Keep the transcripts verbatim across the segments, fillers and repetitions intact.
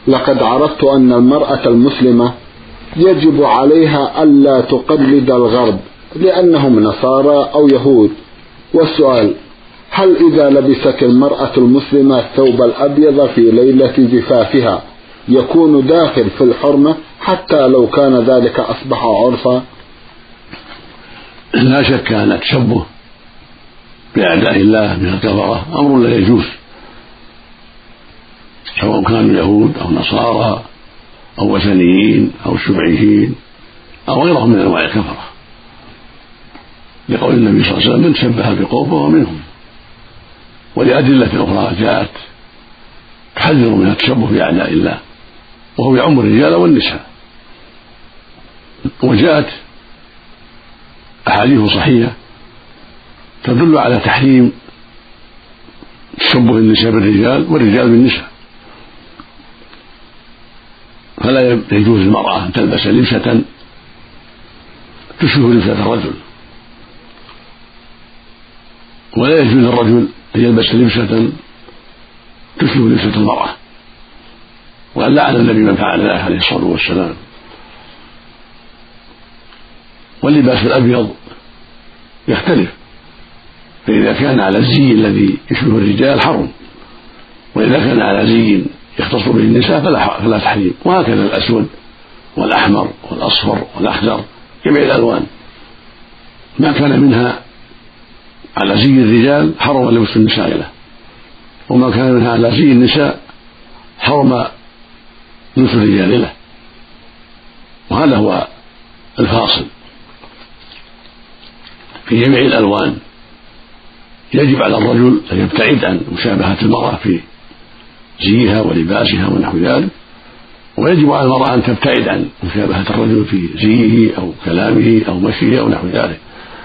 لقد عرفت أن المرأة المسلمة يجب عليها ألا تقلد الغرب لأنهم نصارى أو يهود. والسؤال: هل إذا لبست المرأة المسلمة الثوب الأبيض في ليلة زفافها يكون داخل في الحرمة حتى لو كان ذلك أصبح عرفا؟ لا شك أن التشبه بأعداء الله من الكفرة أمر لا يجوز، سواء كانوا يهود أو نصارى أو وثنيين أو شيوعيين أو غيرهم من أنواع الكفرة، لقول النبي صلى الله عليه وسلم: من شبه بقوم فهو منهم. ولأدلة أخرى جاءت تحذر من التشبه بأعداء الله، وهو يعم الرجال والنساء. وجاءت أحاديث صحيحة تدل على تحريم تشبه النساء بالرجال والرجال بالنساء، فلا يجوز للمرأة أن تلبس لبسة تشبه لبسة الرجل، ولا يجوز للرجل أن يلبس لبسة تشبه لبسة المرأة. وأن لعن النبي من فعل ذلك عليه الصلاة والسلام. واللباس الأبيض يختلف، فإذا كان على الزي الذي يشبه الرجال حرم، وإذا كان على زي يختص به النساء فلا تحريم. وهكذا الأسود والأحمر والأصفر والأخضر، جميع الألوان ما كان منها على زي الرجال حرم لبس النساء له، وما كان منها على زي النساء حرم لبس الرجال له. وهذا هو الفاصل في جميع الألوان. يجب على الرجل أن يبتعد عن مشابهة المرأة في زيها ولباسها ونحو ذلك، ويجب على المرأة أن تبتعد عن مشابهة الرجل في زيه أو كلامه أو مشيه أو نحو ذلك.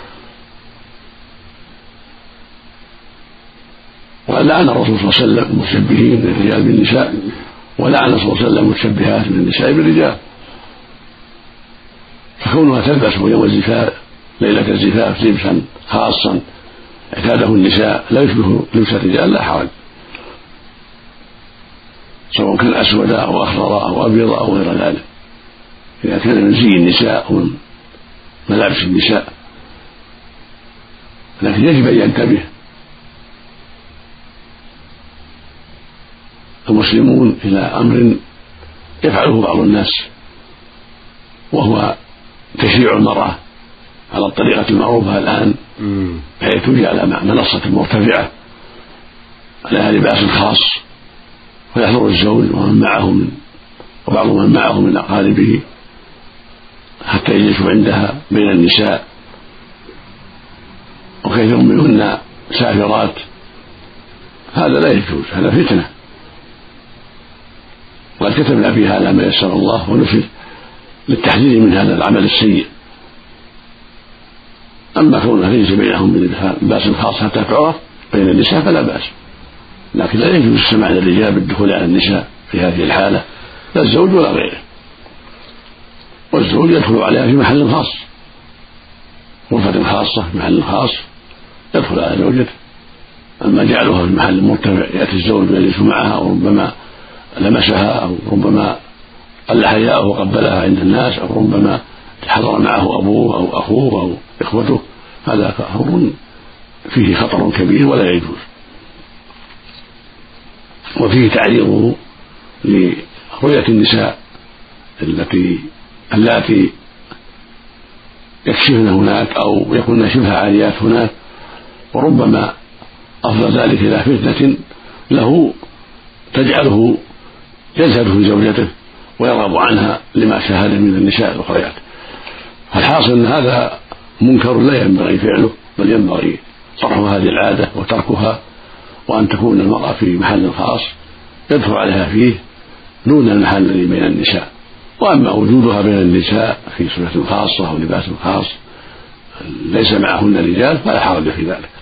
ولعن الرسول صلى الله عليه وسلم المشبهين من الرجال بالنساء، ولعن صلى الله عليه وسلم المشبهات من النساء بالرجال. فكونها تلبس يوم الزفاف ليلة الزفاف لبسا خاصا اعتاده النساء لا يشبه لبس الرجال لا حرج، سواء كان أسود أو أخضر أو أبيض أو غير ذلك، إذا كان من زي النساء أو من ملابس النساء. لكن يجب أن ينتبه المسلمون إلى أمر يفعله بعض الناس، وهو تشييع المرأة على الطريقة المعروفة الآن، بحيث تجي على منصة مرتفعة لها لباس خاص، ويحضر الزوج ومن معه من وبعض من معه من أقاربه حتى يجلسوا عندها بين النساء، وكثير منهن سافرات. هذا لا يجوز، هذا فتنة، وقد كتبنا فيها على ما يسر الله ونفذ للتحذير من هذا العمل السيء. أما كونها ليس بينهم من لباس خاص حتى تعرف بين النساء فلا بأس، لكن لا يجوز السماع للرجال بالدخول على النساء في هذه الحالة، لا الزوج ولا غيره. والزوج يدخل عليها في محل خاص، غرفة خاصة في محل خاص يدخل على زوجته. أما جعلها في محل مرتفع يأتي الزوج ويجلس معها، أو ربما لمسها، أو ربما قل حياءه وقبلها عند الناس، أو ربما حضر معه أبوه أو أخوه أو إخوته، هذا أمر فيه خطر كبير ولا يجوز. وفيه تعريضه لرؤية النساء التي اللاتي يكشفن هناك أو يكون شبه عاريات هناك، وربما أفضل ذلك إلى فتنة له تجعله يزهد في زوجته ويرغب عنها لما شاهد من النساء الأخريات. فالحاصل أن هذا منكر لا ينبغي فعله، بل ينبغي صرف هذه العادة وتركها، وأن تكون المرأة في محل خاص يدخل عليها فيه دون المحل الذي بين النساء. وأما وجودها بين النساء في صفة خاصة أو لباس خاص ليس معهن رجال فلا حرج في ذلك.